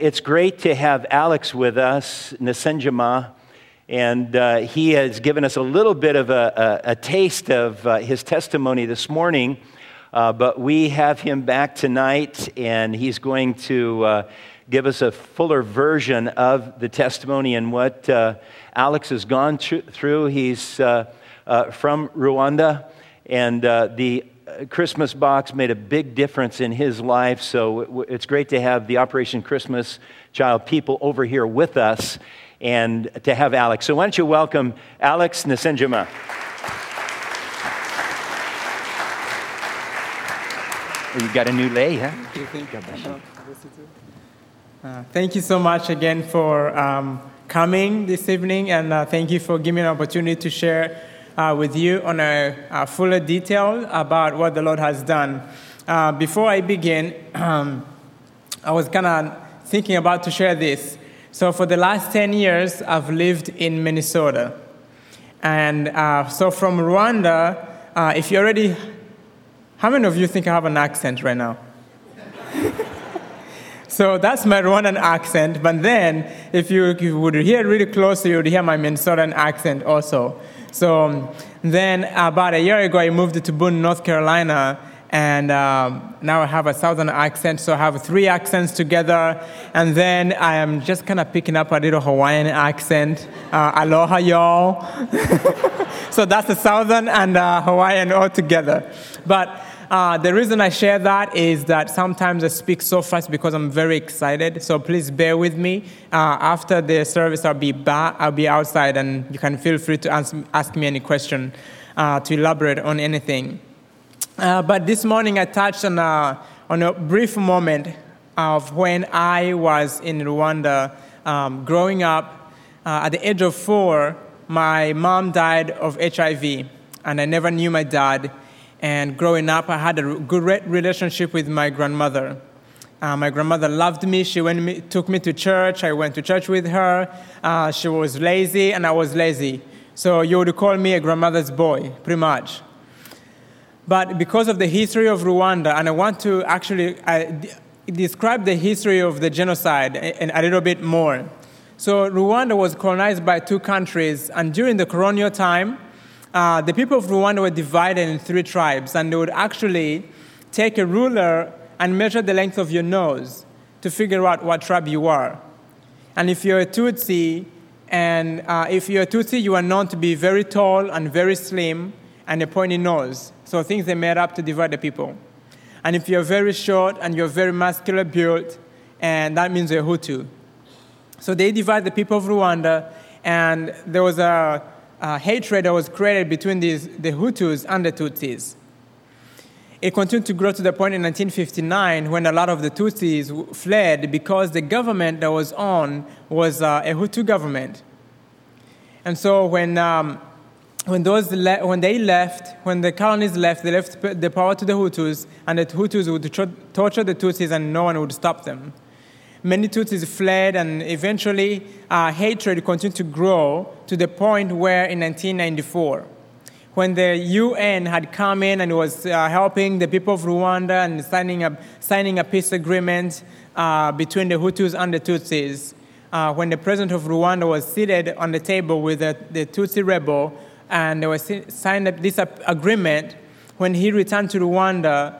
It's great to have Alex with us, Nsenjema, and he has given us a little bit of a taste of his testimony this morning, but we have him back tonight, and he's going to give us a fuller version of the testimony and what Alex has gone through. He's from Rwanda, and the Christmas box made a big difference in his life, so it's great to have the Operation Christmas Child people over here with us and to have Alex. So why don't you welcome Alex Nsenjema. You got a new lei, huh? Thank you so much again for coming this evening, and thank you for giving me an opportunity to share with you on a fuller detail about what the Lord has done. Before I begin, I was kind of thinking about to share this. So for the last 10 years, I've lived in Minnesota. And so from Rwanda, if you already... How many of you think I have an accent right now? So that's my Rwandan accent. But then, if you would hear really closely, you would hear my Minnesotan accent also. So then about a year ago, I moved to Boone, North Carolina, and now I have a Southern accent, so I have 3 accents together, and then I am just kind of picking up a little Hawaiian accent. Aloha, y'all. So that's the Southern and Hawaiian all together. But the reason I share that is that sometimes I speak so fast because I'm very excited. So please bear with me. After the service, I'll be outside, and you can feel free to ask me any question to elaborate on anything. But this morning, I touched on a brief moment of when I was in Rwanda growing up. At the age of 4, my mom died of HIV, and I never knew my dad. And growing up, I had a good relationship with my grandmother. My grandmother loved me. She took me to church. I went to church with her. She was lazy, and I was lazy. So you would call me a grandmother's boy, pretty much. But because of the history of Rwanda, and I want to actually describe the history of the genocide a little bit more. So Rwanda was colonized by 2 countries, and during the colonial time, the people of Rwanda were divided in 3 tribes, and they would actually take a ruler and measure the length of your nose to figure out what tribe you are. And if you're a Tutsi, you are known to be very tall and very slim and a pointy nose. So things they made up to divide the people. And if you're very short and you're very muscular built, and that means you're Hutu. So they divide the people of Rwanda, and there was a hatred that was created between the Hutus and the Tutsis. It continued to grow to the point in 1959 when a lot of the Tutsis fled because the government that was on was a Hutu government. And so when the colonies left, they left the power to the Hutus, and the Hutus would torture the Tutsis, and no one would stop them. Many Tutsis fled, and eventually hatred continued to grow to the point where in 1994, when the UN had come in and was helping the people of Rwanda and signing a peace agreement between the Hutus and the Tutsis, when the president of Rwanda was seated on the table with the Tutsi rebel, and they were signed up this agreement, when he returned to Rwanda,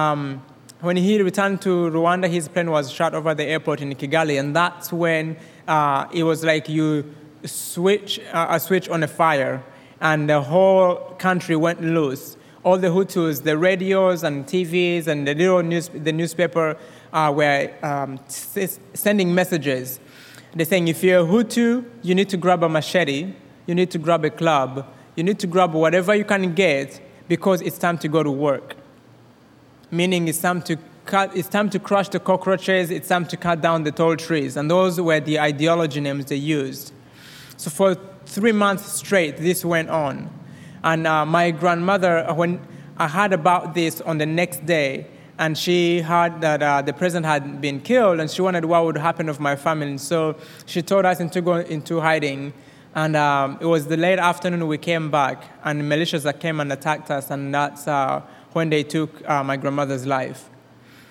his plane was shot over the airport in Kigali, and that's when it was like you switch a switch on a fire, and the whole country went loose. All the Hutus, the radios and TVs and the newspaper were sending messages. They're saying, if you're a Hutu, you need to grab a machete, you need to grab a club, you need to grab whatever you can get because it's time to go to work. Meaning it's time to crush the cockroaches, it's time to cut down the tall trees. And those were the ideology names they used. So for 3 months straight, this went on. And my grandmother, when I heard about this on the next day, and she heard that the president had been killed, and she wondered what would happen of my family. And so she told us to go into hiding. And it was the late afternoon we came back, and militias that came and attacked us, and that's when they took my grandmother's life.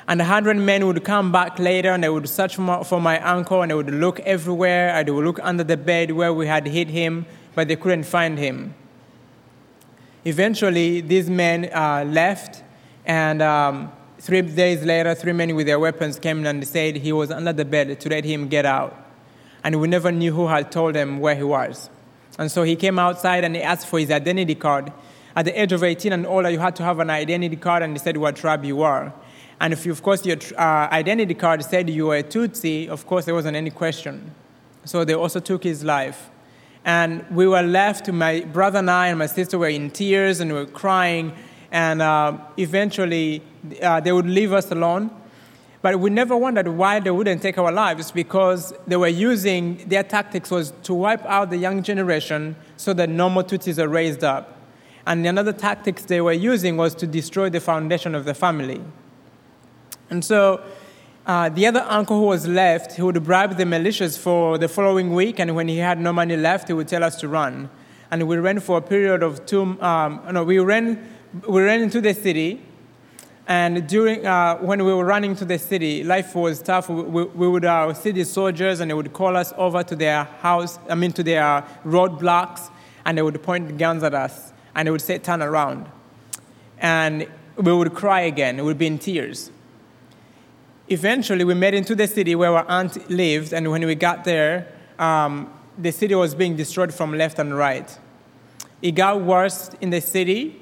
And 100 men would come back later, and they would search for my uncle, and they would look everywhere, and they would look under the bed where we had hid him, but they couldn't find him. Eventually, these men left, and 3 days later, 3 men with their weapons came and said he was under the bed to let him get out. And we never knew who had told him where he was. And so he came outside and he asked for his identity card. At the age of 18 and older, you had to have an identity card, and he said what tribe you were. And if, of course, your identity card said you were a Tutsi, of course, there wasn't any question. So they also took his life. And we were left, my brother and I and my sister were in tears and we were crying. And eventually, they would leave us alone. But we never wondered why they wouldn't take our lives, because they were using, their tactics was to wipe out the young generation so that no more Tutsis are raised up. And another tactics they were using was to destroy the foundation of the family. And so the other uncle who was left, he would bribe the militias for the following week, and when he had no money left, he would tell us to run. And we ran for a period of we ran into the city, and during when we were running to the city, life was tough. We would see the soldiers, and they would call us over to their to their roadblocks, and they would point guns at us, and they would say, "Turn around." And we would cry again. We would be in tears. Eventually, we made into the city where our aunt lived, and when we got there, the city was being destroyed from left and right. It got worse in the city.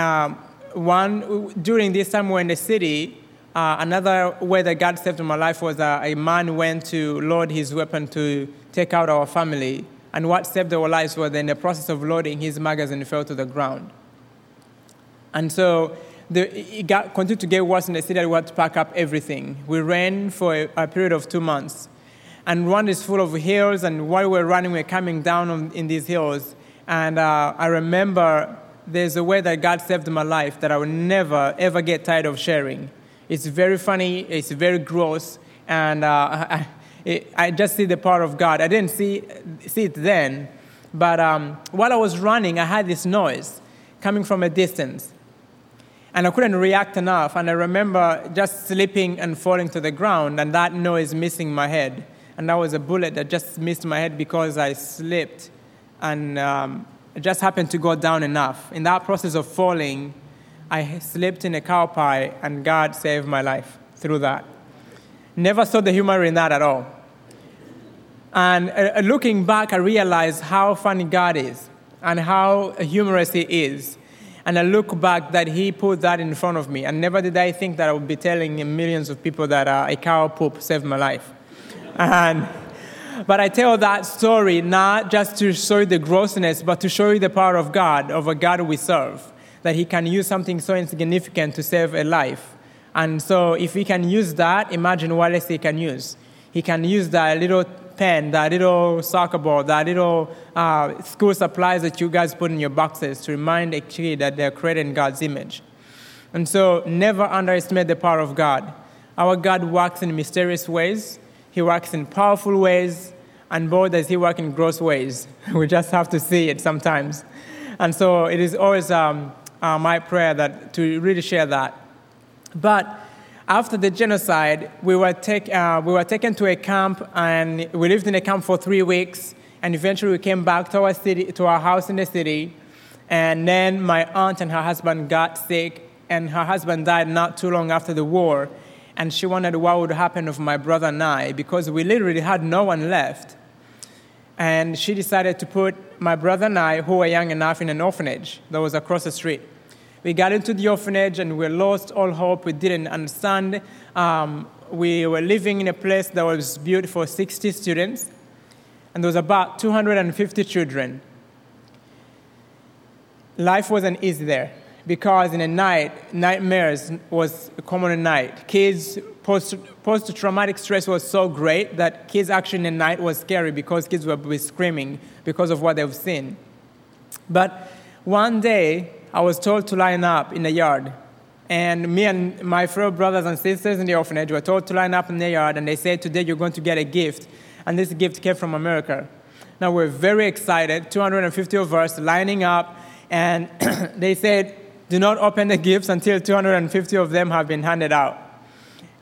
During this time we were in the city, another way that God saved my life was a man went to load his weapon to take out our family, and what saved our lives was in the process of loading, his magazine fell to the ground. And so it continued to get worse in the city. We had to pack up everything. We ran for a period of 2 months. And one is full of hills, and while we were running, we were coming down in these hills. And I remember there's a way that God saved my life that I will never, ever get tired of sharing. It's very funny, it's very gross, and I just see the power of God. I didn't see it then, but while I was running, I had this noise coming from a distance. And I couldn't react enough, and I remember just slipping and falling to the ground, and that noise missing my head. And that was a bullet that just missed my head because I slipped, and it just happened to go down enough. In that process of falling, I slipped in a cow pie, and God saved my life through that. Never saw the humor in that at all. And looking back, I realized how funny God is and how humorous He is. And I look back that He put that in front of me. And never did I think that I would be telling millions of people that a cow poop saved my life. But I tell that story not just to show you the grossness, but to show you the power of God, of a God we serve, that He can use something so insignificant to save a life. And so if He can use that, imagine what else He can use. He can use that little pen, that little soccer ball, that little school supplies that you guys put in your boxes to remind a kid that they're created in God's image. And so never underestimate the power of God. Our God works in mysterious ways. He works in powerful ways. And boy, does He work in gross ways. We just have to see it sometimes. And so it is always my prayer that to really share that. But after the genocide, we were taken to a camp, and we lived in a camp for 3 weeks. And eventually, we came back to our house in the city. And then my aunt and her husband got sick, and her husband died not too long after the war. And she wondered what would happen with my brother and I, because we literally had no one left. And she decided to put my brother and I, who were young enough, in an orphanage that was across the street. We got into the orphanage and we lost all hope. We didn't understand. We were living in a place that was built for 60 students, and there was about 250 children. Life wasn't easy there because in the night, nightmares was a common night. Kids, post-traumatic stress was so great that kids actually in the night was scary because kids were screaming because of what they've seen. But one day, I was told to line up in the yard. And me and my fellow brothers and sisters in the orphanage were told to line up in the yard, and they said, today you're going to get a gift. And this gift came from America. Now we're very excited, 250 of us lining up, and they said, do not open the gifts until 250 of them have been handed out.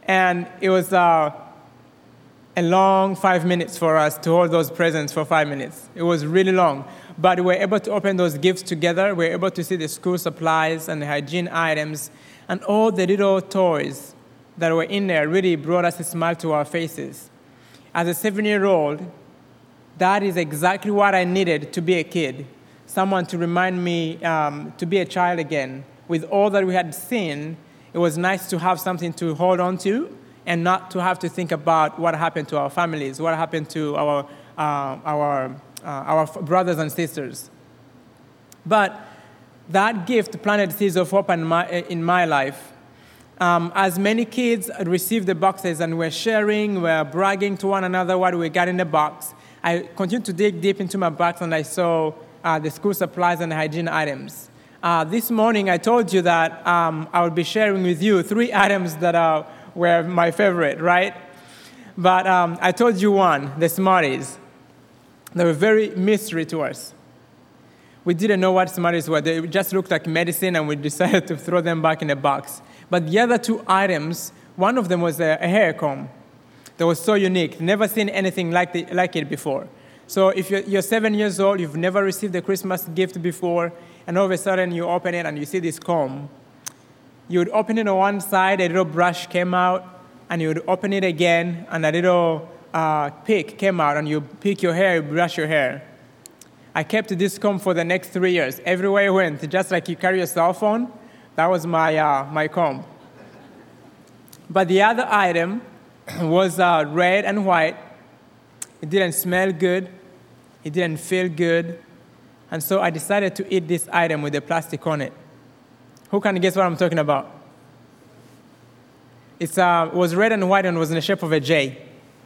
And it was a long 5 minutes for us to hold those presents for 5 minutes. It was really long. But we were able to open those gifts together. We were able to see the school supplies and the hygiene items and all the little toys that were in there really brought us a smile to our faces. As a 7-year-old, that is exactly what I needed to be a kid. Someone to remind me to be a child again. With all that we had seen, it was nice to have something to hold on to and not to have to think about what happened to our families, what happened to our brothers and sisters. But that gift planted seeds of hope in my life. As many kids received the boxes and were sharing, were bragging to one another what we got in the box, I continued to dig deep into my box and I saw the school supplies and the hygiene items. This morning I told you that I would be sharing with you 3 items that were my favorite, right? But I told you one, the Smarties. They were very mystery to us. We didn't know what Smarties were. They just looked like medicine, and we decided to throw them back in a box. But the other 2 items, one of them was a hair comb that was so unique. Never seen anything like it before. So if you're 7 years old, you've never received a Christmas gift before, and all of a sudden you open it and you see this comb. You would open it on one side, a little brush came out, and you would open it again, and a little pick came out, and you pick your hair, you brush your hair. I kept this comb for the next 3 years. Everywhere I went, just like you carry your cell phone, that was my comb. But the other item was red and white. It didn't smell good. It didn't feel good. And so I decided to eat this item with the plastic on it. Who can guess what I'm talking about? It was red and white and was in the shape of a J.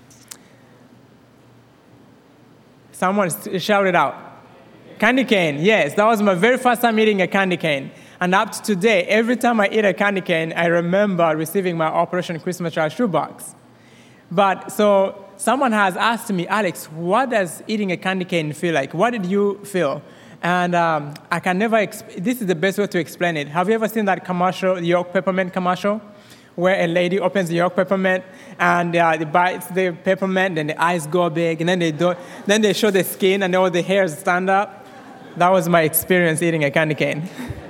Someone shout it out. Candy cane, yes. That was my very first time eating a candy cane. And up to today, every time I eat a candy cane, I remember receiving my Operation Christmas Child shoebox. But so someone has asked me, Alex, what does eating a candy cane feel like? What did you feel? And I can never, this is the best way to explain it. Have you ever seen that commercial, the York Peppermint commercial? Where a lady opens the York Peppermint and they bites the peppermint and the eyes go big and then they show the skin and all the hairs stand up. That was my experience eating a candy cane.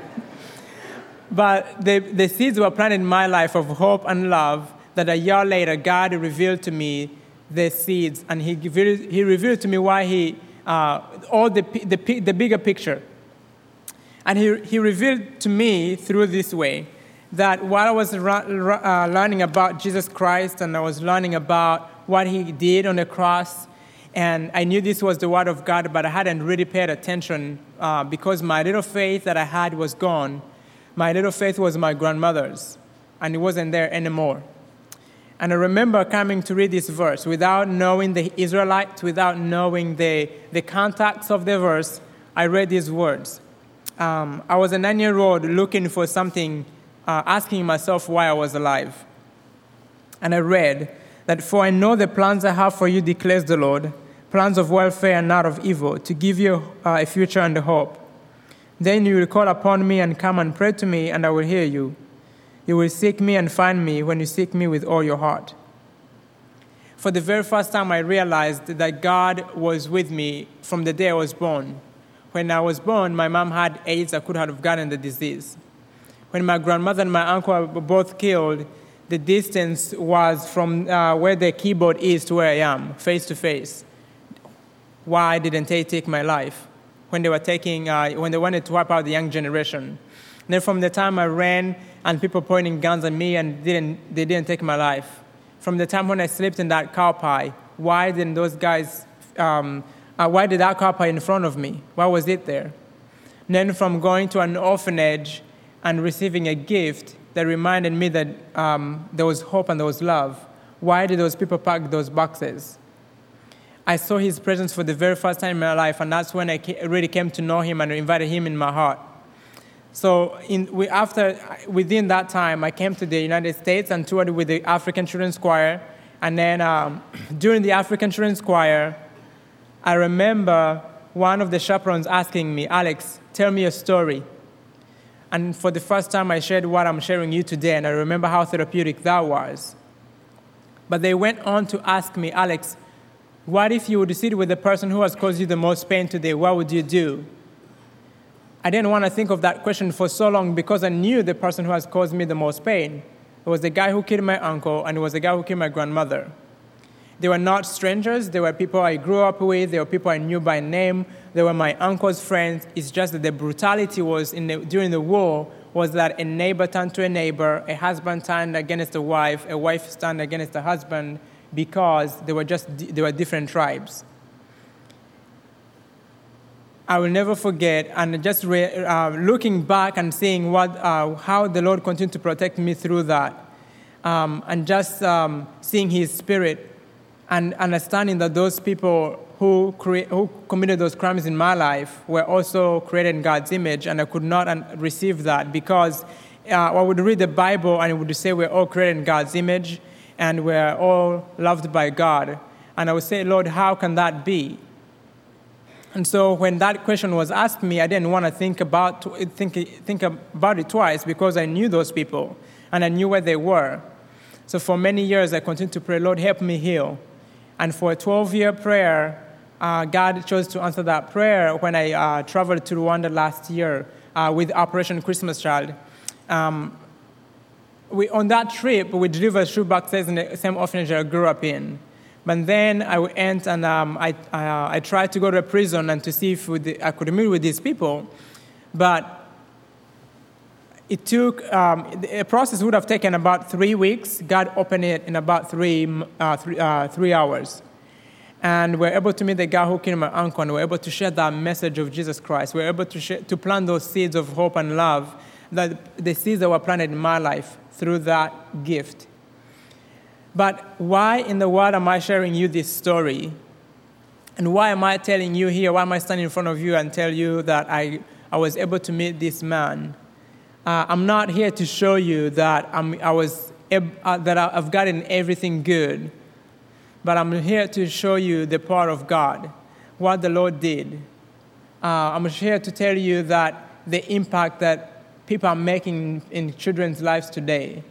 But the seeds were planted in my life of hope and love that a year later God revealed to me the seeds and he revealed to me why all the bigger picture. And he revealed to me through this way that while I was learning about Jesus Christ and I was learning about what he did on the cross, and I knew this was the word of God, but I hadn't really paid attention because my little faith that I had was gone. My little faith was my grandmother's, and it wasn't there anymore. And I remember coming to read this verse without knowing the Israelites, without knowing the context of the verse. I read these words. I was a 9-year-old looking for something, asking myself why I was alive. And I read that, "For I know the plans I have for you, declares the Lord, plans of welfare and not of evil, to give you a future and a hope. Then you will call upon me and come and pray to me, and I will hear you. You will seek me and find me when you seek me with all your heart." For the very first time, I realized that God was with me from the day I was born. When I was born, my mom had AIDS. I could have gotten the disease. When my grandmother and my uncle were both killed, the distance was from where the keyboard is to where I am, face to face. Why didn't they take my life when they wanted to wipe out the young generation? And then from the time I ran and people pointing guns at me and they didn't take my life. From the time when I slept in that cow pie, why didn't those guys, why did that cow pie in front of me? Why was it there? And then from going to an orphanage and receiving a gift that reminded me that there was hope and there was love, why did those people pack those boxes? I saw his presence for the very first time in my life, and that's when I really came to know him and invited him in my heart. So within that time, I came to the United States and toured with the African Children's Choir. And then during the African Children's Choir, I remember one of the chaperones asking me, "Alex, tell me a story." And for the first time, I shared what I'm sharing you today, and I remember how therapeutic that was. But they went on to ask me, Alex, what if you would sit with the person who has caused you the most pain today? What would you do? I didn't want to think of that question for so long because I knew the person who has caused me the most pain. It was the guy who killed my uncle, and it was the guy who killed my grandmother. They were not strangers. They were people I grew up with. They were people I knew by name. They were my uncle's friends. It's just that the brutality was during the war was that a neighbor turned to a neighbor, a husband turned against a wife turned against a husband because they were different tribes. I will never forget, and just looking back and seeing how the Lord continued to protect me through that, and just seeing His Spirit and understanding that those people who committed those crimes in my life were also created in God's image, and I could not receive that because I would read the Bible and it would say we're all created in God's image and we're all loved by God. And I would say, Lord, how can that be? And so when that question was asked me, I didn't want to think about it twice because I knew those people and I knew where they were. So for many years, I continued to pray, Lord, help me heal. And for a 12-year prayer, God chose to answer that prayer when I traveled to Rwanda last year with Operation Christmas Child. On that trip, we delivered shoeboxes in the same orphanage I grew up in. But then I went and I tried to go to a prison and to see if I could meet with these people. But it took, a process would have taken about 3 weeks. God opened it in about 3 hours. And we're able to meet the guy who killed my uncle, and we're able to share that message of Jesus Christ. We're able to plant those seeds of hope and love, the seeds that were planted in my life through that gift. But why in the world am I sharing you this story? And why am I telling you here, why am I standing in front of you and tell you that I was able to meet this man? I'm not here to show you that I've gotten everything good, but I'm here to show you the power of God, what the Lord did. I'm here to tell you that the impact that people are making in children's lives today.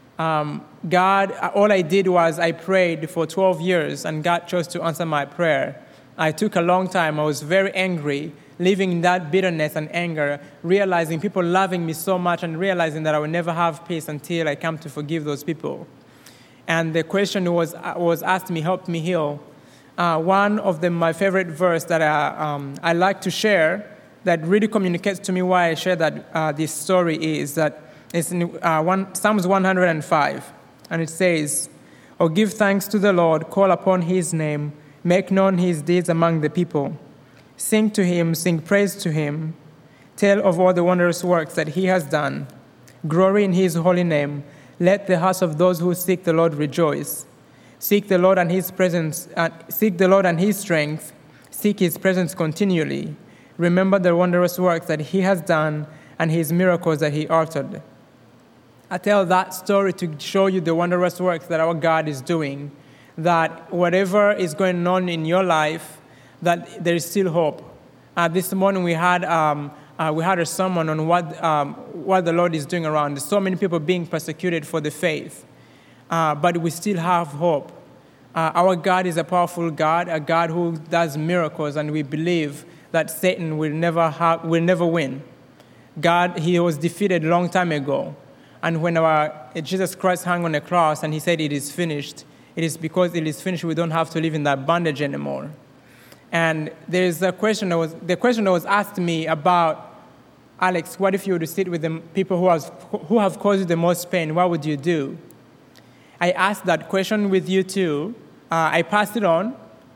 God, all I did was I prayed for 12 years, and God chose to answer my prayer. I took a long time. I was very angry, living in that bitterness and anger, realizing people loving me so much and realizing that I would never have peace until I come to forgive those people. And the question was asked me, help me heal. One of my favorite verse that I like to share that really communicates to me why I share that this story is that it's in Psalms 105. And it says, "Oh, give thanks to the Lord, call upon His name, make known His deeds among the people. Sing to Him, sing praise to Him. Tell of all the wondrous works that He has done. Glory in His holy name. Let the hearts of those who seek the Lord rejoice. Seek the Lord and His presence. Seek the Lord and His strength. Seek His presence continually. Remember the wondrous works that He has done and His miracles that He uttered." I tell that story to show you the wondrous works that our God is doing, that whatever is going on in your life, that there is still hope. This morning we had a sermon on what the Lord is doing around. There's so many people being persecuted for the faith, but we still have hope. Our God is a powerful God, a God who does miracles, and we believe that Satan will never win. God, He was defeated a long time ago. And when Jesus Christ hung on the cross and He said, "It is finished," it is because it is finished we don't have to live in that bondage anymore. And there's the question that was asked to me about, Alex, what if you were to sit with the people who have caused you the most pain? What would you do? I asked that question with you too. I passed it on.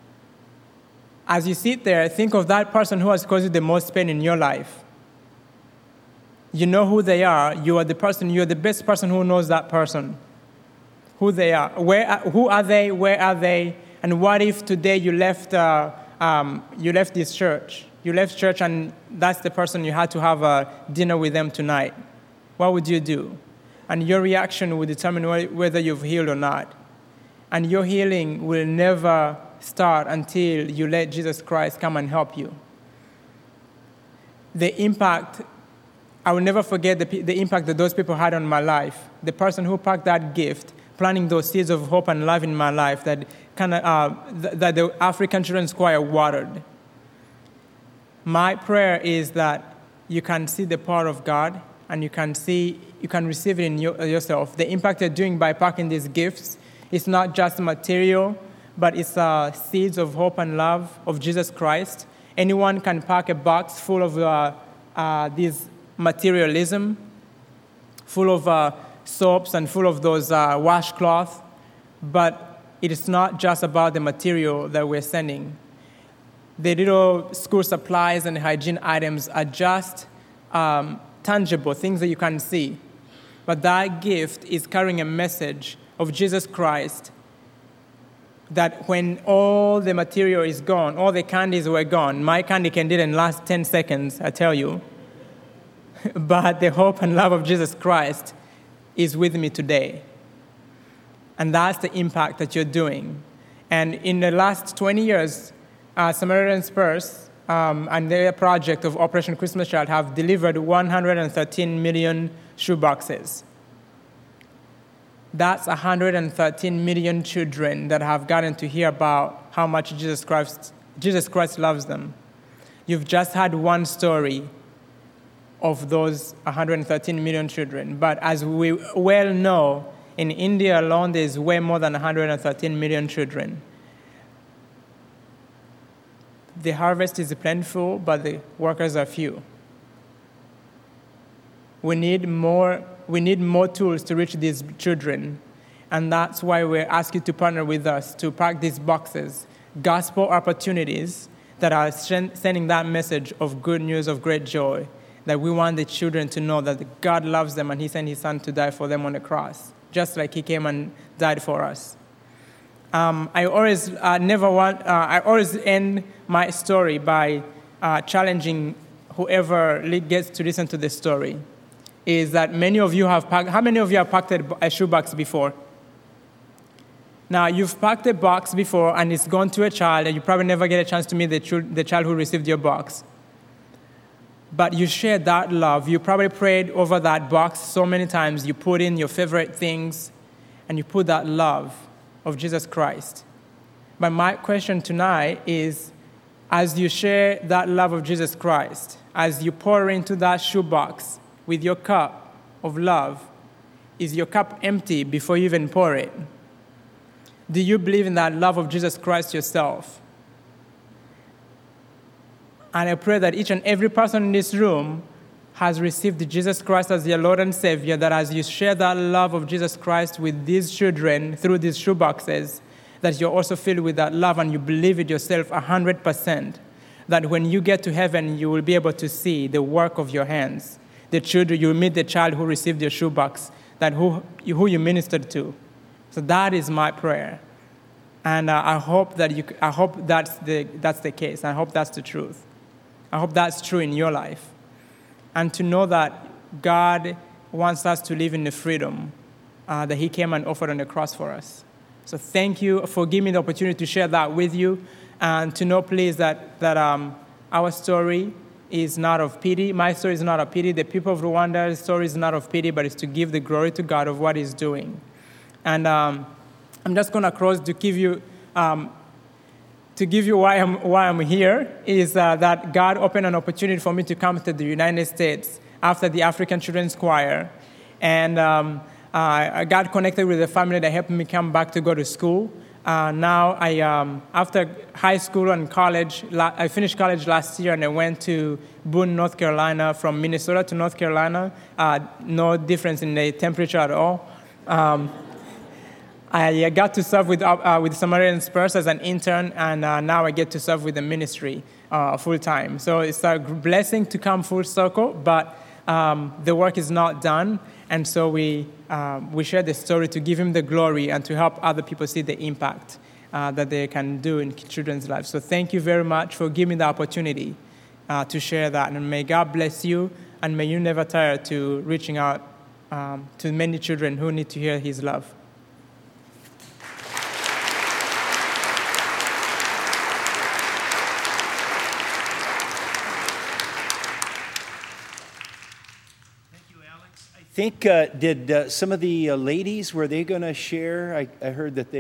As you sit there, think of that person who has caused you the most pain in your life. You know who they are. You are the best person who knows that person. Who they are. Who are they? Where are they? And what if today you left this church? You left church and that's the person you had to have a dinner with them tonight. What would you do? And your reaction will determine whether you've healed or not. And your healing will never start until you let Jesus Christ come and help you. The impact, I will never forget the impact that those people had on my life. The person who packed that gift planting those seeds of hope and love in my life that that the African Children's Choir watered. My prayer is that you can see the power of God and you can receive it in yourself. The impact you're doing by packing these gifts is not just material, but it's seeds of hope and love of Jesus Christ. Anyone can pack a box full of this materialism, full of soaps and full of those washcloths, but it is not just about the material that we're sending. The little school supplies and hygiene items are just tangible, things that you can see. But that gift is carrying a message of Jesus Christ that when all the material is gone, all the candies were gone. My candy can didn't last 10 seconds, I tell you. But the hope and love of Jesus Christ is with me today. And that's the impact that you're doing. And in the last 20 years, Samaritan Spurs and their project of Operation Christmas Child have delivered 113 million shoeboxes. That's 113 million children that have gotten to hear about how much Jesus Christ loves them. You've just had one story of those 113 million children. But as we well know, in India alone, there's way more than 113 million children. The harvest is plentiful, but the workers are few. We need more tools to reach these children, and that's why we ask you to partner with us to pack these boxes, gospel opportunities that are sending that message of good news, of great joy, that we want the children to know that God loves them and he sent his son to die for them on the cross, just like he came and died for us. I always end my story by challenging whoever gets to listen to the story. Is that many of you have packed? How many of you have packed a shoebox before? Now you've packed a box before, and it's gone to a child, and you probably never get a chance to meet the child who received your box. But you shared that love. You probably prayed over that box so many times. You put in your favorite things, and you put that love of Jesus Christ. But my question tonight is, as you share that love of Jesus Christ, as you pour into that shoebox with your cup of love, is your cup empty before you even pour it? Do you believe in that love of Jesus Christ yourself? And I pray that each and every person in this room has received Jesus Christ as their Lord and Savior, that as you share that love of Jesus Christ with these children through these shoeboxes, that you're also filled with that love and you believe it yourself 100%, that when you get to heaven, you will be able to see the work of your hands. The children, you will meet the child who received your shoebox, that who you ministered to. So that is my prayer. And I hope that's the case. I hope that's the truth. I hope that's true in your life. And to know that God wants us to live in the freedom that he came and offered on the cross for us. So thank you for giving me the opportunity to share that with you. And to know, please, that our story is not of pity. My story is not of pity. The people of Rwanda's story is not of pity, but it's to give the glory to God of what he's doing. And I'm just going to close to give you why I'm here, is that God opened an opportunity for me to come to the United States after the African Children's Choir. And I got connected with a family that helped me come back to go to school. Now, after high school and college, I finished college last year, and I went to Boone, North Carolina, from Minnesota to North Carolina. No difference in the temperature at all. I got to serve with Samaritan Spurs as an intern, and now I get to serve with the ministry full-time. So it's a blessing to come full circle, but the work is not done. And so we share the story to give him the glory and to help other people see the impact that they can do in children's lives. So thank you very much for giving me the opportunity to share that. And may God bless you, and may you never tire to reaching out to many children who need to hear his love. Thank you, Alex. I think, did some of the ladies, were they going to share? I heard that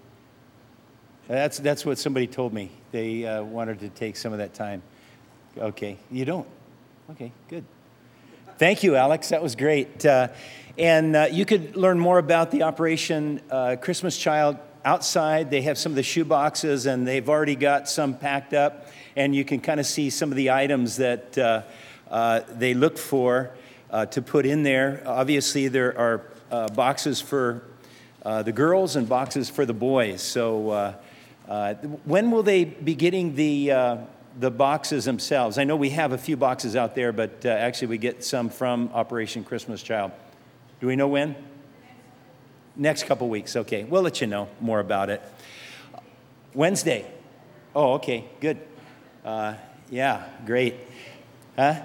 that's what somebody told me. They wanted to take some of that time. Okay, you don't? Okay, good. Thank you, Alex. That was great. And you could learn more about the Operation Christmas Child outside. They have some of the shoe boxes, and they've already got some packed up. And you can kind of see some of the items that they look for to put in there. Obviously, there are boxes for the girls and boxes for the boys. So when will they be getting the boxes themselves? I know we have a few boxes out there, but actually we get some from Operation Christmas Child. Do we know when? Next couple weeks. Okay, we'll let you know more about it. Wednesday. Oh, okay, good. Yeah, great. Huh?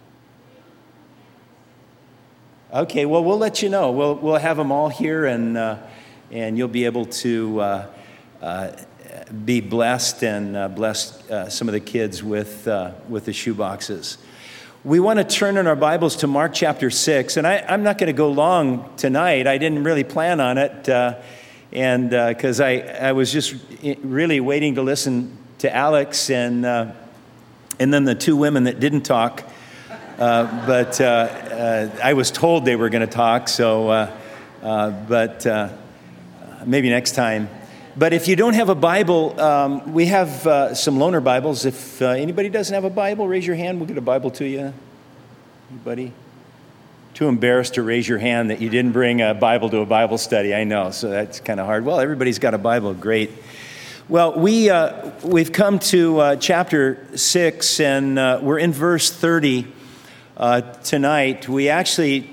Okay, well, we'll let you know. We'll have them all here, and you'll be able to be blessed and bless some of the kids with the shoe boxes. We want to turn in our Bibles to Mark chapter 6, and I'm not going to go long tonight. I didn't really plan on it, and because I was just really waiting to listen to Alex and then the two women that didn't talk, but I was told they were going to talk, so but maybe next time. But if you don't have a Bible, we have some loaner Bibles. If anybody doesn't have a Bible, raise your hand. We'll get a Bible to you. Anybody? Too embarrassed to raise your hand that you didn't bring a Bible to a Bible study. I know, so that's kind of hard. Well, everybody's got a Bible. Great. Well, we've come to chapter 6, and we're in verse 30 tonight. We actually,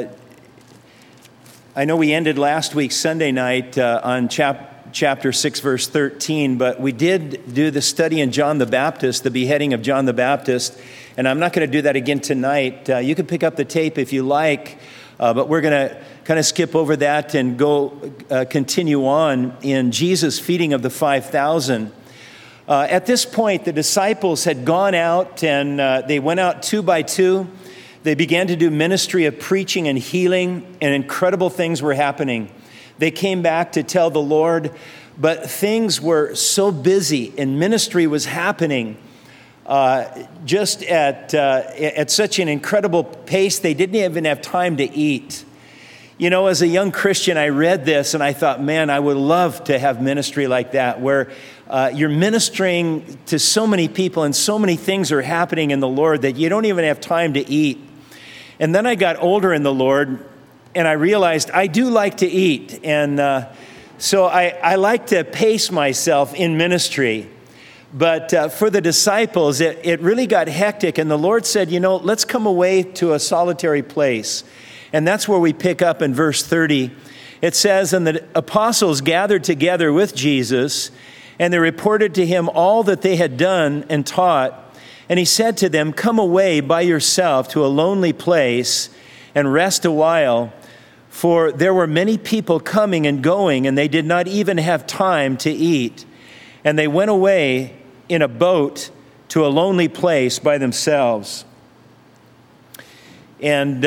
I know we ended last week Sunday night on chapter 6, verse 13, but we did do the study in John the Baptist, the beheading of John the Baptist, and I'm not going to do that again tonight. You can pick up the tape if you like, but we're going to kind of skip over that and go continue on in Jesus' feeding of the 5,000. At this point, the disciples had gone out, and they went out 2 by 2. They began to do ministry of preaching and healing, and incredible things were happening. They came back to tell the Lord, but things were so busy and ministry was happening just at such an incredible pace, they didn't even have time to eat. You know, as a young Christian, I read this and I thought, man, I would love to have ministry like that, where you're ministering to so many people and so many things are happening in the Lord that you don't even have time to eat. And then I got older in the Lord, and I realized I do like to eat. And so I like to pace myself in ministry. But for the disciples, it really got hectic. And the Lord said, you know, let's come away to a solitary place. And that's where we pick up in verse 30. It says, and the apostles gathered together with Jesus, and they reported to him all that they had done and taught. And he said to them, come away by yourself to a lonely place and rest a while. For there were many people coming and going, and they did not even have time to eat. And they went away in a boat to a lonely place by themselves. And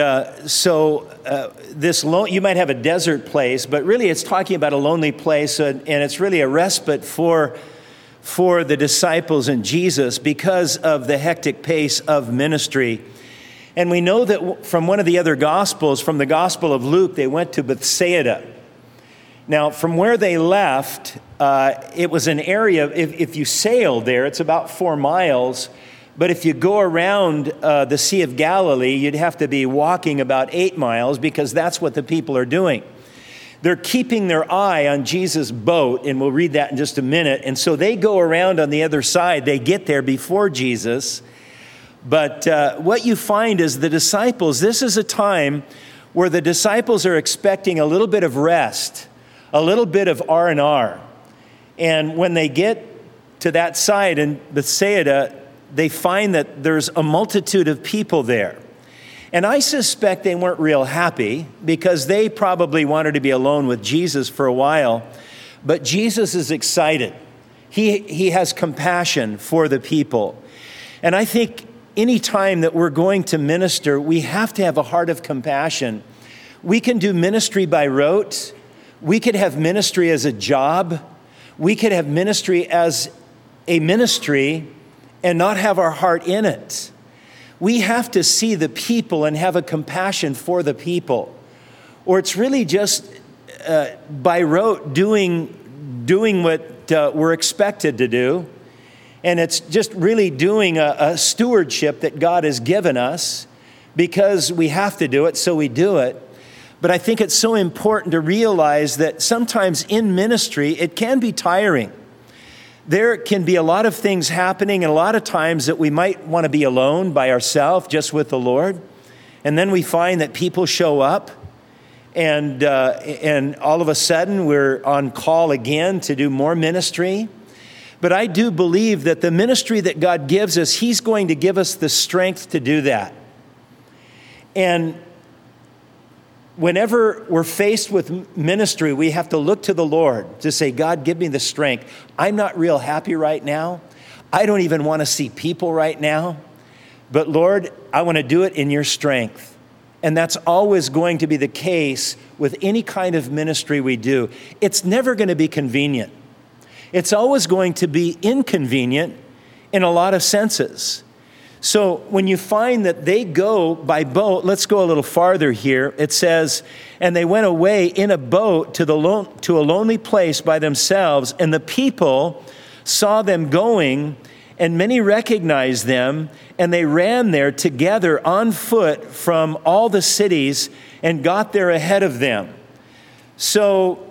you might have a desert place, but really it's talking about a lonely place, and it's really a respite for the disciples and Jesus because of the hectic pace of ministry. And we know that from one of the other Gospels, from the Gospel of Luke, they went to Bethsaida. Now, from where they left, it was an area, if you sail there, it's about 4 miles. But if you go around the Sea of Galilee, you'd have to be walking about 8 miles because that's what the people are doing. They're keeping their eye on Jesus' boat, and we'll read that in just a minute. And so they go around on the other side. They get there before Jesus. But what you find is the disciples, this is a time where the disciples are expecting a little bit of rest, a little bit of R&R. And when they get to that side in Bethsaida, they find that there's a multitude of people there. And I suspect they weren't real happy because they probably wanted to be alone with Jesus for a while. But Jesus is excited. He has compassion for the people. And I think any time that we're going to minister, we have to have a heart of compassion We can do ministry by rote. We could have ministry as a job. We could have ministry as a ministry and not have our heart in it. We have to see the people and have a compassion for the people. Or it's really just by rote doing what we're expected to do. And it's just really doing a stewardship that God has given us because we have to do it, so we do it. But I think it's so important to realize that sometimes in ministry, it can be tiring. There can be a lot of things happening, and a lot of times that we might want to be alone by ourselves, just with the Lord. And then we find that people show up, and all of a sudden we're on call again to do more ministry. But I do believe that the ministry that God gives us, He's going to give us the strength to do that. And whenever we're faced with ministry, we have to look to the Lord to say, God, give me the strength. I'm not real happy right now. I don't even want to see people right now. But Lord, I want to do it in your strength. And that's always going to be the case with any kind of ministry we do. It's never going to be convenient. It's always going to be inconvenient in a lot of senses. So when you find that they go by boat, let's go a little farther here. It says, and they went away in a boat to a lonely place by themselves, and the people saw them going, and many recognized them, and they ran there together on foot from all the cities and got there ahead of them. So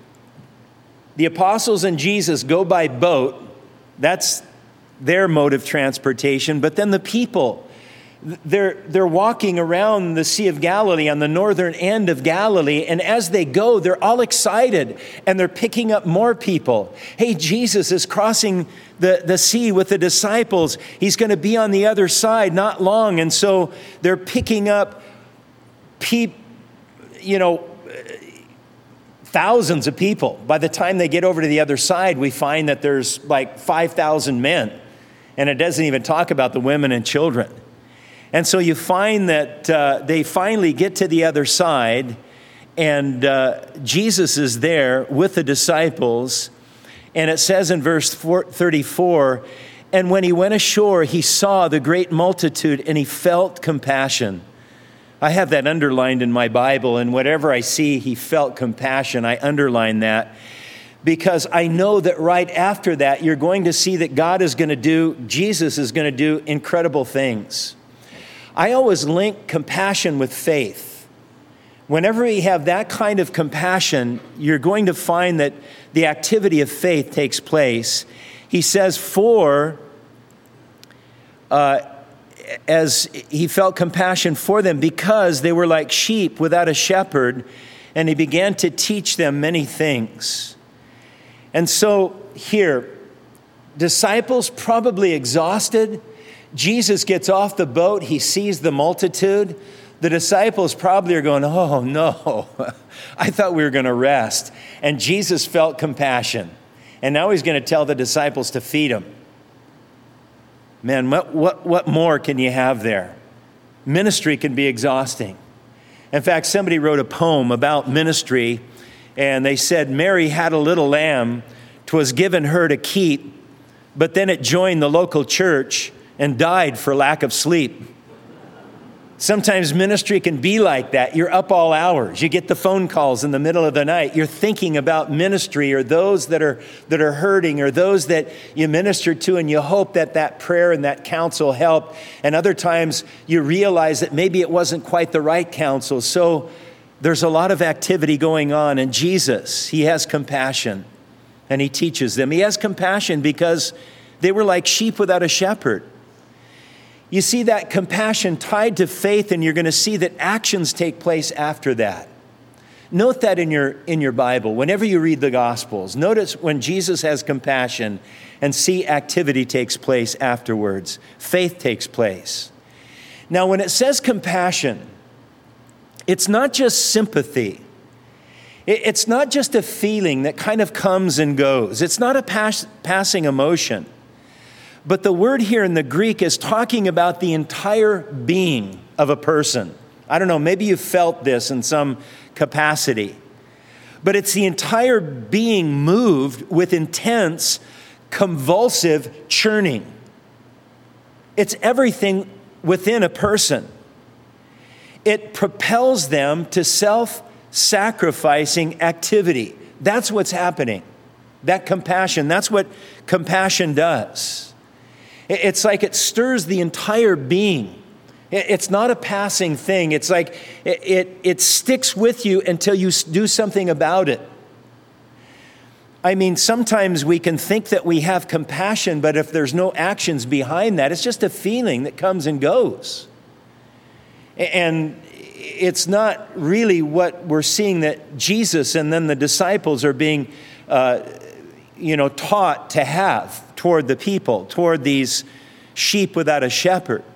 the apostles and Jesus go by boat. That's their mode of transportation. But then the people, they're walking around the Sea of Galilee on the northern end of Galilee. And as they go, they're all excited and they're picking up more people. Hey, Jesus is crossing the sea with the disciples. He's going to be on the other side not long. And so they're picking up thousands of people. By the time they get over to the other side, we find that there's like 5,000 men. And it doesn't even talk about the women and children. And so you find that they finally get to the other side, and Jesus is there with the disciples. And it says in verse 34, and when he went ashore, he saw the great multitude, and he felt compassion. I have that underlined in my Bible, and whatever I see, he felt compassion. I underline that because I know that right after that, you're going to see that Jesus is going to do incredible things. I always link compassion with faith. Whenever we have that kind of compassion, you're going to find that the activity of faith takes place. He says, as he felt compassion for them because they were like sheep without a shepherd, and he began to teach them many things. And so here, disciples probably exhausted. Jesus gets off the boat. He sees the multitude. The disciples probably are going, oh no, I thought we were going to rest. And Jesus felt compassion. And now he's going to tell the disciples to feed them. Man, what more can you have there? Ministry can be exhausting. In fact, somebody wrote a poem about ministry, and they said, Mary had a little lamb, 'twas given her to keep, but then it joined the local church and died for lack of sleep. Sometimes ministry can be like that. You're up all hours. You get the phone calls in the middle of the night. You're thinking about ministry or those that are hurting or those that you minister to, and you hope that prayer and that counsel help. And other times you realize that maybe it wasn't quite the right counsel. So there's a lot of activity going on. And Jesus, he has compassion and he teaches them. He has compassion because they were like sheep without a shepherd. You see that compassion tied to faith, and you're going to see that actions take place after that. Note that in your Bible. Whenever you read the Gospels, notice when Jesus has compassion and see activity takes place afterwards. Faith takes place. Now, when it says compassion, it's not just sympathy. It's not just a feeling that kind of comes and goes. It's not a passing emotion. But the word here in the Greek is talking about the entire being of a person I don't know, maybe you've felt this in some capacity. But it's the entire being moved with intense, convulsive churning. It's everything within a person. It propels them to self-sacrificing activity. That's what's happening. That compassion, that's what compassion does. It's like it stirs the entire being. It's not a passing thing. It's like it sticks with you until you do something about it. I mean, sometimes we can think that we have compassion, but if there's no actions behind that, it's just a feeling that comes and goes. And it's not really what we're seeing that Jesus and then the disciples are being taught to have toward the people, toward these sheep without a shepherd.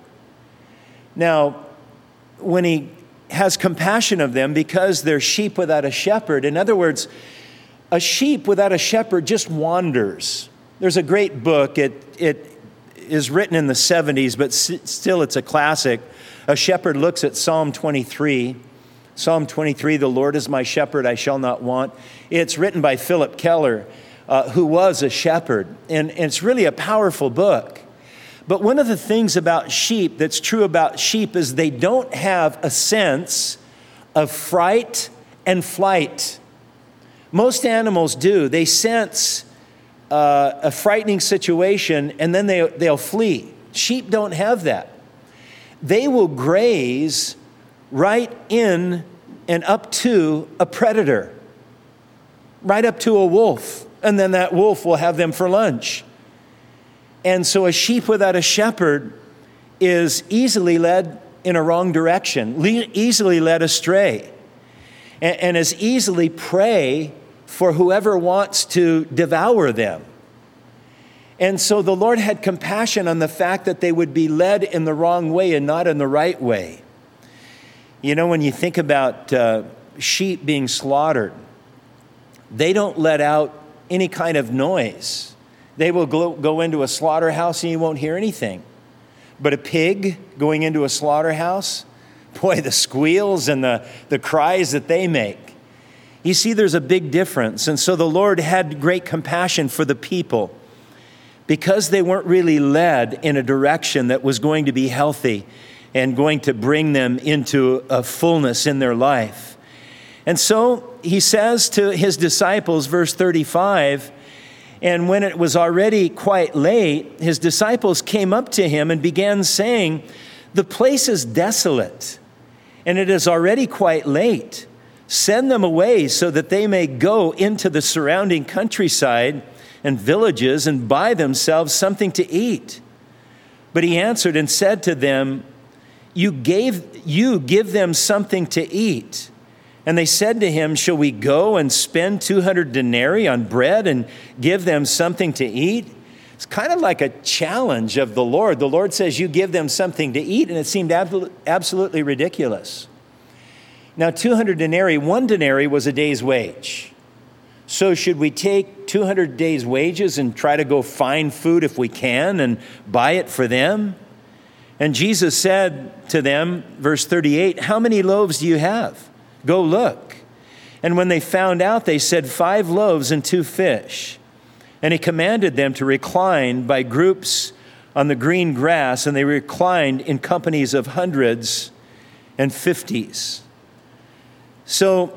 Now, when he has compassion of them because they're sheep without a shepherd, in other words, a sheep without a shepherd just wanders. There's a great book. It is written in the 70s, but still it's a classic. A shepherd looks at Psalm 23. Psalm 23, the Lord is my shepherd, I shall not want. It's written by Philip Keller, who was a shepherd. And it's really a powerful book. But one of the things about sheep that's true about sheep is they don't have a sense of fright and flight. Most animals do. They sense a frightening situation and then they'll flee. Sheep don't have that. They will graze right in and up to a predator, right up to a wolf, and then that wolf will have them for lunch. And so a sheep without a shepherd is easily led in a wrong direction, easily led astray, and is easily prey for whoever wants to devour them. And so the Lord had compassion on the fact that they would be led in the wrong way and not in the right way. You know, when you think about sheep being slaughtered, they don't let out any kind of noise. They will go into a slaughterhouse and you won't hear anything. But a pig going into a slaughterhouse, boy, the squeals and the cries that they make. You see, there's a big difference. And so the Lord had great compassion for the people because they weren't really led in a direction that was going to be healthy and going to bring them into a fullness in their life. And so he says to his disciples, verse 35, and when it was already quite late, his disciples came up to him and began saying, "The place is desolate, and it is already quite late. Send them away so that they may go into the surrounding countryside and villages and buy themselves something to eat." But he answered and said to them, You give them something to eat." And they said to him, "Shall we go and spend 200 denarii on bread and give them something to eat?" It's kind of like a challenge of the Lord. The Lord says, you give them something to eat, and it seemed absolutely ridiculous. Now, 200 denarii, 1 denarii was a day's wage. So should we take 200 days' wages and try to go find food if we can and buy it for them? And Jesus said to them, verse 38, "How many loaves do you have? Go look." And when they found out, they said, 5 loaves and 2 fish. And he commanded them to recline by groups on the green grass, and they reclined in companies of hundreds and 50s. So,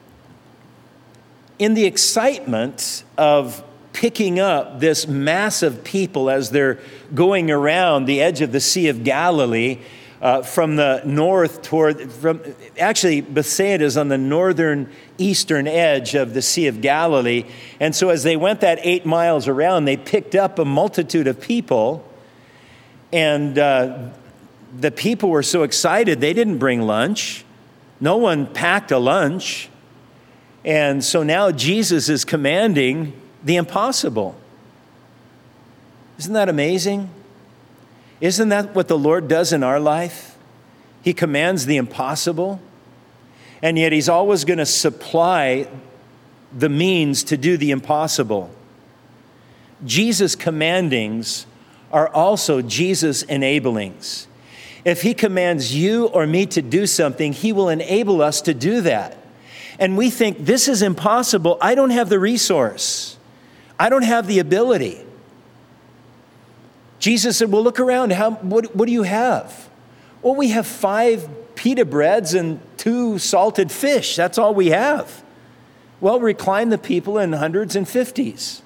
in the excitement of picking up this mass of people as they're going around the edge of the Sea of Galilee, from the north actually Bethsaida is on the northern eastern edge of the Sea of Galilee. And so as they went that 8 miles around, they picked up a multitude of people. And the people were so excited, they didn't bring lunch. No one packed a lunch. And so now Jesus is commanding the impossible. Isn't that amazing? Isn't that what the Lord does in our life? He commands the impossible, and yet he's always going to supply the means to do the impossible. Jesus' commandings are also Jesus' enablings. If he commands you or me to do something, he will enable us to do that. And we think, this is impossible. I don't have the resource. I don't have the ability. Jesus said, well, look around. What do you have? Well, we have 5 pita breads and 2 salted fish. That's all we have. Well, recline the people in hundreds and 50s.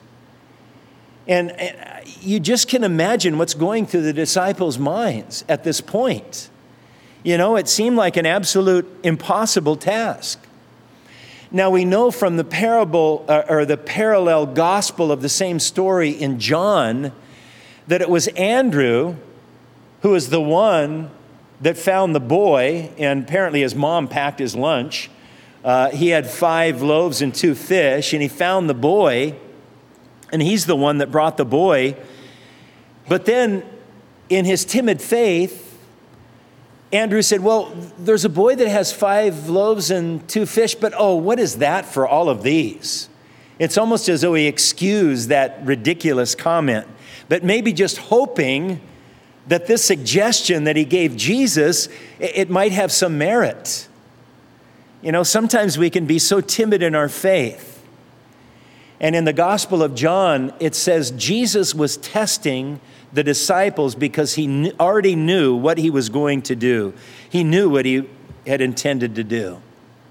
And you just can imagine what's going through the disciples' minds at this point. You know, it seemed like an absolute impossible task. Now, we know from the parable or the parallel gospel of the same story in John that it was Andrew who was the one that found the boy, and apparently his mom packed his lunch. He had 5 loaves and 2 fish, and he found the boy, and he's the one that brought the boy. But then, in his timid faith, Andrew said, well, there's a boy that has 5 loaves and 2 fish, but what is that for all of these? It's almost as though he excused that ridiculous comment, but maybe just hoping that this suggestion that he gave Jesus, it might have some merit. You know, sometimes we can be so timid in our faith. And in the Gospel of John, it says Jesus was testing the disciples because he already knew what he was going to do. He knew what he had intended to do.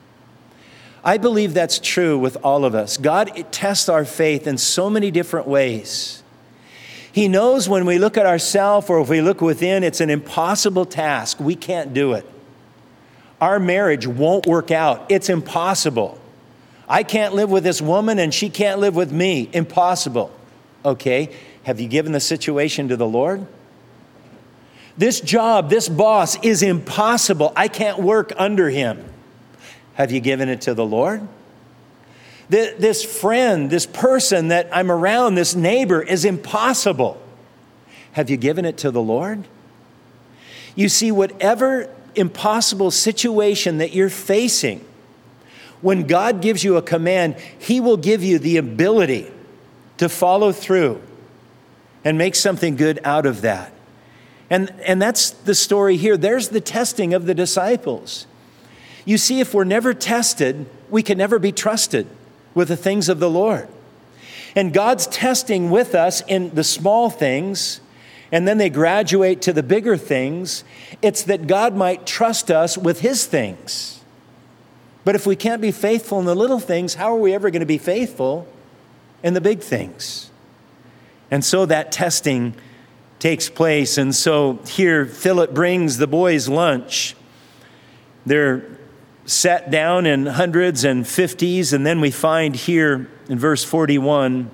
I believe that's true with all of us. God tests our faith in so many different ways. He knows when we look at ourselves or if we look within, it's an impossible task. We can't do it. Our marriage won't work out. It's impossible. I can't live with this woman and she can't live with me. Impossible. Okay, have you given the situation to the Lord? This job, this boss is impossible. I can't work under him. Have you given it to the Lord? This friend, this person that I'm around, this neighbor is impossible. Have you given it to the Lord? You see, whatever impossible situation that you're facing, when God gives you a command, he will give you the ability to follow through and make something good out of that. And that's the story here. There's the testing of the disciples. You see, if we're never tested, we can never be trusted with the things of the Lord. And God's testing with us in the small things, and then they graduate to the bigger things. It's that God might trust us with his things. But if we can't be faithful in the little things, how are we ever going to be faithful in the big things? And so that testing takes place. And so here Philip brings the boys lunch. They're sat down in hundreds and 50s. And then we find here in verse 41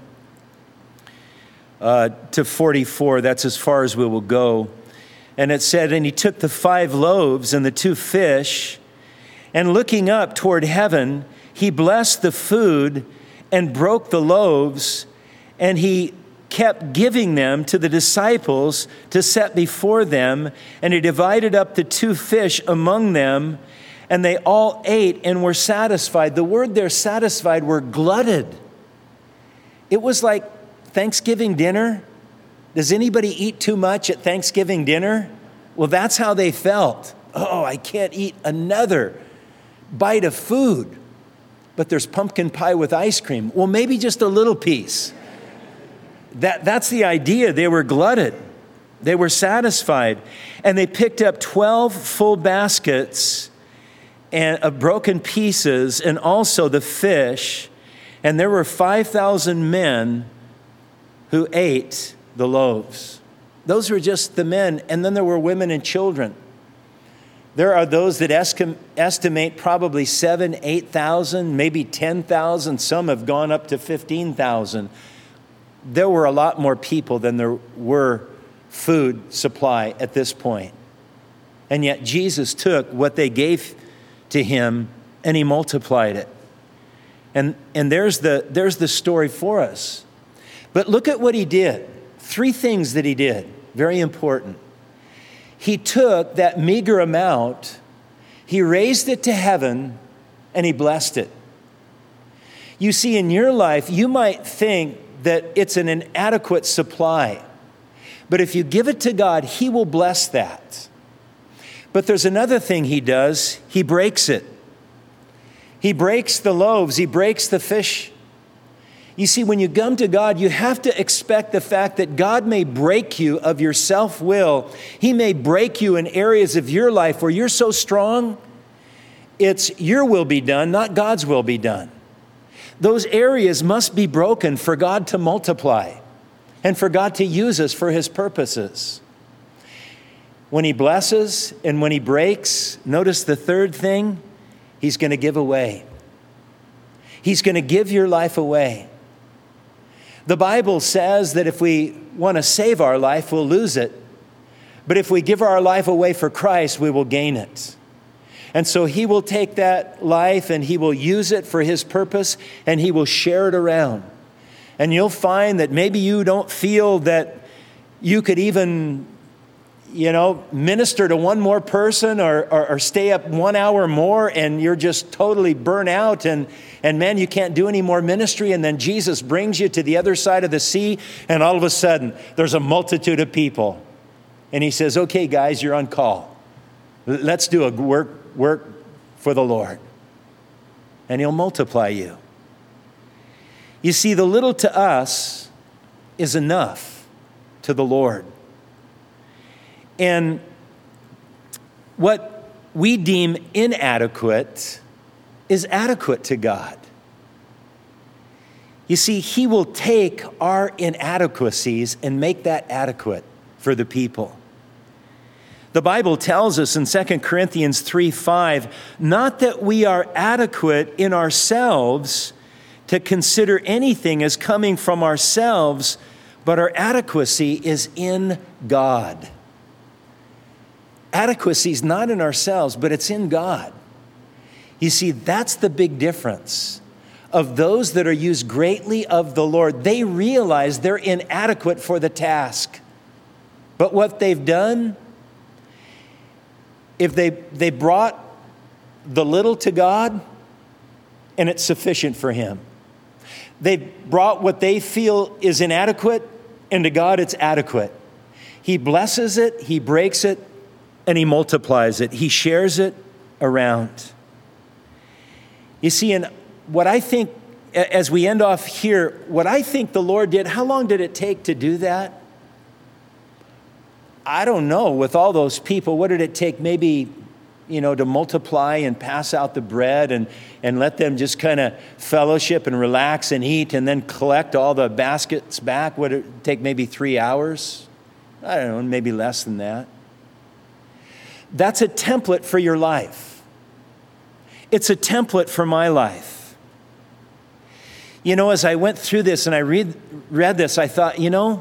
to 44, that's as far as we will go. And it said, and he took the 5 loaves and the 2 fish, and looking up toward heaven, he blessed the food and broke the loaves, and he kept giving them to the disciples to set before them, and he divided up the 2 fish among them, and they all ate and were satisfied. The word there, satisfied, were glutted. It was like Thanksgiving dinner. Does anybody eat too much at Thanksgiving dinner? Well, that's how they felt. Oh, I can't eat another bite of food, but there's pumpkin pie with ice cream. Well, maybe just a little piece. That's the idea. They were glutted. They were satisfied. And they picked up 12 full baskets of broken pieces and also the fish. And there were 5,000 men who ate the loaves. Those were just the men. And then there were women and children. There are those that estimate probably 7,000, 8,000, maybe 10,000. Some have gone up to 15,000. There were a lot more people than there were food supply at this point. And yet Jesus took what they gave to him and he multiplied it. And there's the story for us. But look at what he did. 3 things that he did, very important. He took that meager amount, he raised it to heaven, and he blessed it. You see, in your life, you might think that it's an inadequate supply. But if you give it to God, he will bless that. But there's another thing he does. He breaks it. He breaks the loaves. He breaks the fish. You see, when you come to God, you have to expect the fact that God may break you of your self-will. He may break you in areas of your life where you're so strong, it's your will be done, not God's will be done. Those areas must be broken for God to multiply and for God to use us for his purposes. When he blesses and when he breaks, notice the third thing, he's going to give away. He's going to give your life away. The Bible says that if we want to save our life, we'll lose it. But if we give our life away for Christ, we will gain it. And so he will take that life and he will use it for his purpose and he will share it around. And you'll find that maybe you don't feel that you could even, minister to one more person or stay up 1 hour more and you're just totally burnt out and man, you can't do any more ministry. And then Jesus brings you to the other side of the sea and all of a sudden there's a multitude of people. And he says, okay, guys, you're on call. Let's do a work for the Lord. And he'll multiply you. You see, the little to us is enough to the Lord. And what we deem inadequate is adequate to God. You see, he will take our inadequacies and make that adequate for the people. The Bible tells us in 2 Corinthians 3:5, not that we are adequate in ourselves to consider anything as coming from ourselves, but our adequacy is in God. Adequacy is not in ourselves, but it's in God. You see, that's the big difference of those that are used greatly of the Lord. They realize they're inadequate for the task. But what they've done, if they brought the little to God, and it's sufficient for him. They brought what they feel is inadequate, and to God it's adequate. He blesses it, he breaks it, and he multiplies it. He shares it around. You see, and what I think, as we end off here, what I think the Lord did, how long did it take to do that? I don't know. With all those people, what did it take maybe, to multiply and pass out the bread and let them just kind of fellowship and relax and eat and then collect all the baskets back? Would it take maybe 3 hours? I don't know, maybe less than that. That's a template for your life. It's a template for my life. As I went through this and I read this, I thought,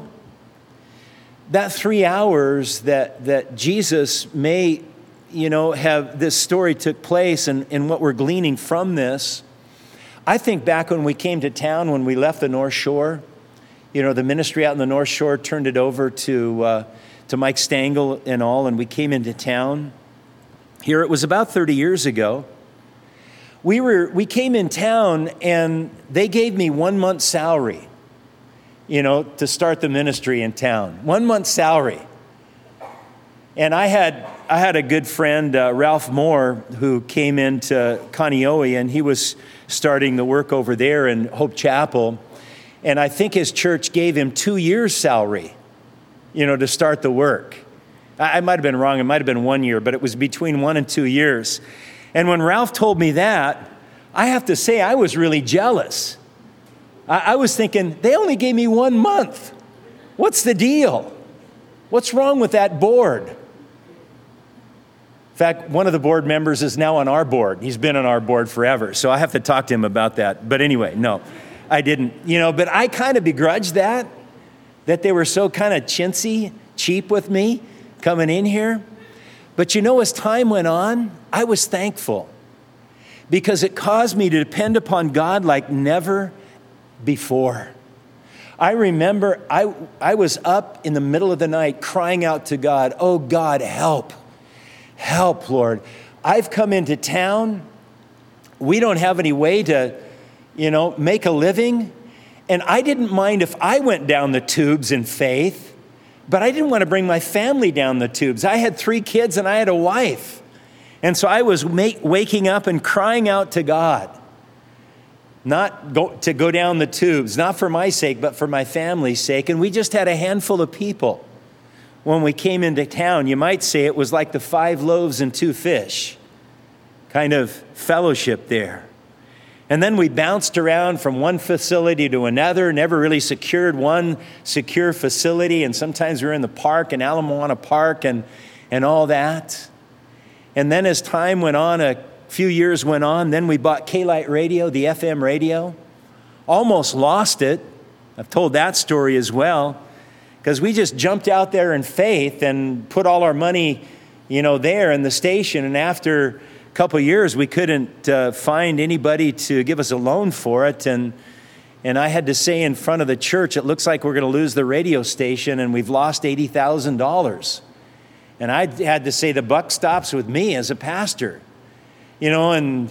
that 3 hours that Jesus may, have this story took place and what we're gleaning from this, I think back when we came to town, when we left the North Shore, the ministry out in the North Shore turned it over to Mike Stengel and all, and we came into town. Here it was about 30 years ago. We came in town and they gave me 1 month's salary, to start the ministry in town. 1 month's salary. And I had a good friend, Ralph Moore, who came into Kaneohe, and he was starting the work over there in Hope Chapel. And I think his church gave him 2 years' salary, to start the work. I might have been wrong. It might have been 1 year, but it was between 1 and 2 years. And when Ralph told me that, I have to say I was really jealous. I was thinking, they only gave me 1 month. What's the deal? What's wrong with that board? In fact, one of the board members is now on our board. He's been on our board forever, so I have to talk to him about that. But anyway, no, I didn't. But I kind of begrudged that they were so kind of chintzy, cheap with me coming in here. But as time went on, I was thankful because it caused me to depend upon God like never before. I remember I was up in the middle of the night crying out to God, oh God, help, Lord. I've come into town. We don't have any way to, make a living. And I didn't mind if I went down the tubes in faith. But I didn't want to bring my family down the tubes. I had 3 kids and I had a wife. And so I was waking up and crying out to God, to go down the tubes, not for my sake, but for my family's sake. And we just had a handful of people when we came into town. You might say it was like the 5 loaves and 2 fish kind of fellowship there. And then we bounced around from one facility to another, never really secured one secure facility. And sometimes we were in the park, in Ala Moana Park, and all that. And then as time went on, a few years went on, then we bought K-Lite Radio, the FM radio. Almost lost it. I've told that story as well, because we just jumped out there in faith and put all our money, there in the station. And after a couple of years, we couldn't find anybody to give us a loan for it. And I had to say in front of the church, it looks like we're going to lose the radio station, and we've lost $80,000. And I had to say, the buck stops with me as a pastor. And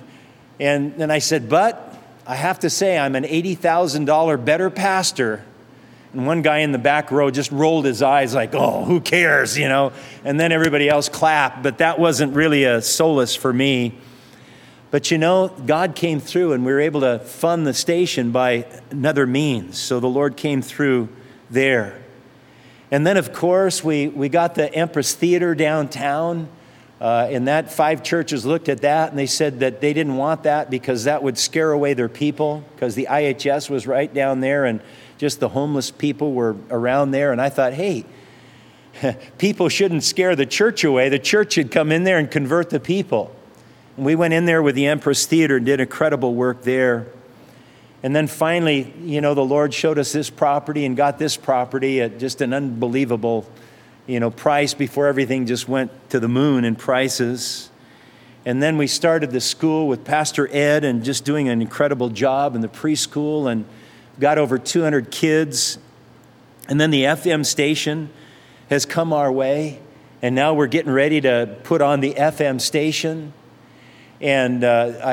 I said, but I have to say I'm an $80,000 better pastor. And one guy in the back row just rolled his eyes like, oh, who cares, And then everybody else clapped, but that wasn't really a solace for me. But God came through, and we were able to fund the station by another means. So the Lord came through there. And then, of course, we got the Empress Theater downtown. And that 5 churches looked at that, and they said that they didn't want that because that would scare away their people, because the IHS was right down there and just the homeless people were around there. And I thought, hey, people shouldn't scare the church away. The church should come in there and convert the people. And we went in there with the Empress Theater and did incredible work there. And then finally, the Lord showed us this property and got this property at just an unbelievable price before everything just went to the moon in prices. And then we started the school with Pastor Ed and just doing an incredible job in the preschool, and got over 200 kids. And then the FM station has come our way, and now we're getting ready to put on the FM station. And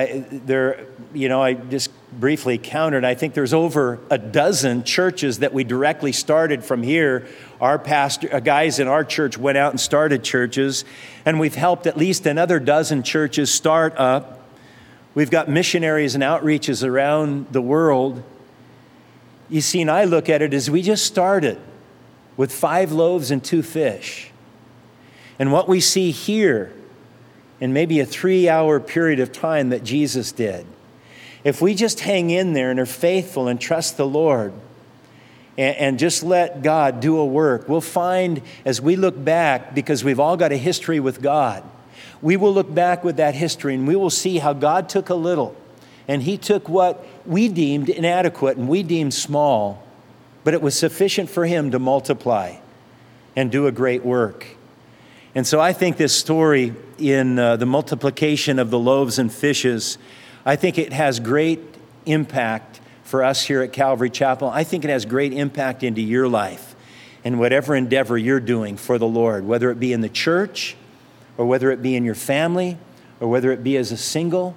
I just briefly counted. I think there's over a dozen churches that we directly started from here. Our guys in our church went out and started churches, and we've helped at least another dozen churches start up. We've got missionaries and outreaches around the world. You see, and I look at it as we just started with 5 loaves and 2 fish. And what we see here in maybe a 3-hour period of time that Jesus did, if we just hang in there and are faithful and trust the Lord and just let God do a work, we'll find as we look back, because we've all got a history with God, we will look back with that history and we will see how God took a little and He took what we deemed inadequate and we deemed small, but it was sufficient for Him to multiply and do a great work. And so I think this story in the multiplication of the loaves and fishes, I think it has great impact for us here at Calvary Chapel. I think it has great impact into your life and whatever endeavor you're doing for the Lord, whether it be in the church or whether it be in your family or whether it be as a single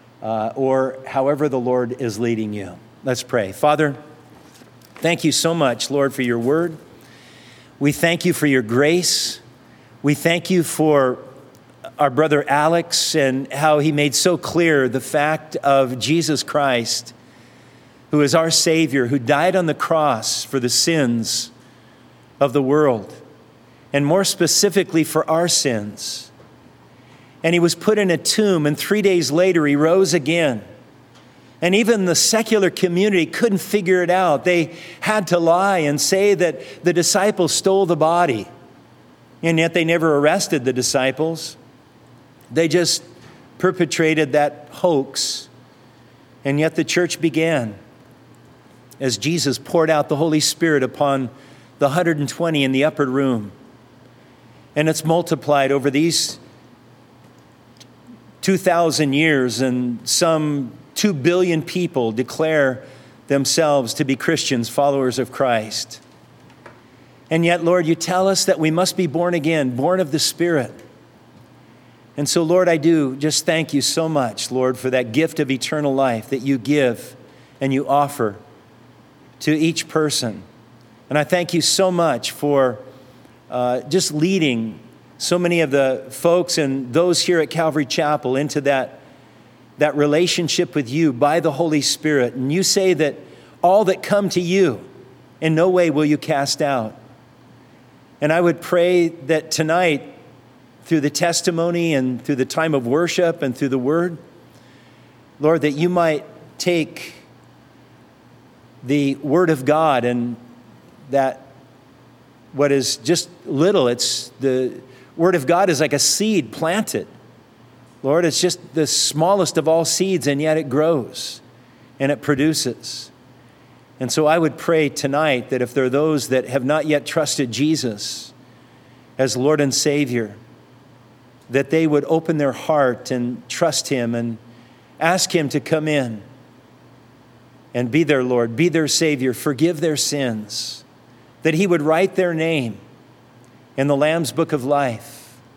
or however the Lord is leading you. Let's pray. Father, thank you so much, Lord, for your word. We thank you for your grace. We thank you for our brother Alex and how he made so clear the fact of Jesus Christ, who is our Savior, who died on the cross for the sins of the world, and more specifically for our sins. And he was put in a tomb, and 3 days later he rose again. And even the secular community couldn't figure it out. They had to lie and say that the disciples stole the body. And yet they never arrested the disciples. They just perpetrated that hoax. And yet the church began as Jesus poured out the Holy Spirit upon the 120 in the upper room. And it's multiplied over these 2,000 years, and some 2 billion people declare themselves to be Christians, followers of Christ. And yet, Lord, you tell us that we must be born again, born of the Spirit. And so, Lord, I do just thank you so much, Lord, for that gift of eternal life that you give and you offer to each person. And I thank you so much for just leading so many of the folks and those here at Calvary Chapel into that relationship with you by the Holy Spirit. And you say that all that come to you, in no way will you cast out. And I would pray that tonight, through the testimony and through the time of worship and through the word, Lord, that you might take the word of God and that what is just little, it's the word of God is like a seed planted. Lord, it's just the smallest of all seeds, and yet it grows and it produces. And so I would pray tonight that if there are those that have not yet trusted Jesus as Lord and Savior, that they would open their heart and trust him and ask him to come in and be their Lord, be their Savior, forgive their sins, that he would write their name in the Lamb's Book of Life.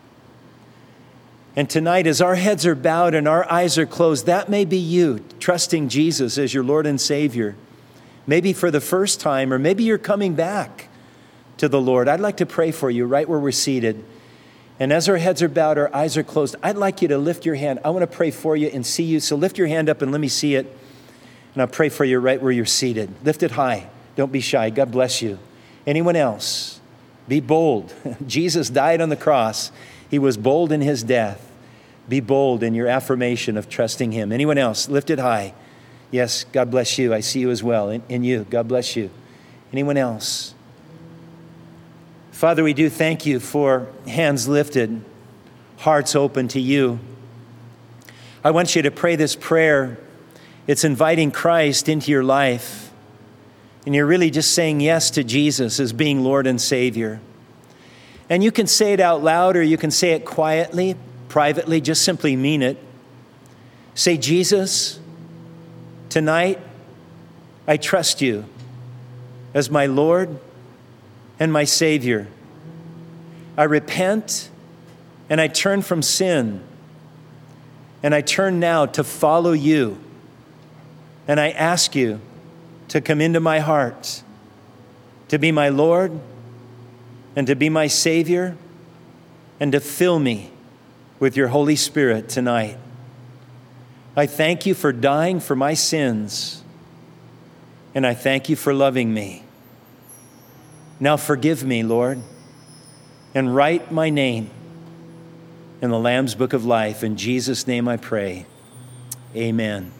And tonight, as our heads are bowed and our eyes are closed, that may be you trusting Jesus as your Lord and Savior. Maybe for the first time, or maybe you're coming back to the Lord. I'd like to pray for you right where we're seated. And as our heads are bowed, our eyes are closed, I'd like you to lift your hand. I want to pray for you and see you. So lift your hand up and let me see it. And I'll pray for you right where you're seated. Lift it high. Don't be shy. God bless you. Anyone else? Be bold. Jesus died on the cross. He was bold in his death. Be bold in your affirmation of trusting him. Anyone else? Lift it high. Yes, God bless you. I see you as well. In you. God bless you. Anyone else? Father, we do thank you for hands lifted, hearts open to you. I want you to pray this prayer. It's inviting Christ into your life. And you're really just saying yes to Jesus as being Lord and Savior. And you can say it out loud, or you can say it quietly, privately, just simply mean it. Say, Jesus, tonight I trust you as my Lord and my Savior. I repent and I turn from sin, and I turn now to follow you. And I ask you to come into my heart, to be my Lord and to be my Savior, and to fill me with your Holy Spirit tonight. I thank you for dying for my sins, and I thank you for loving me. Now forgive me, Lord, and write my name in the Lamb's Book of Life. In Jesus' name I pray. Amen.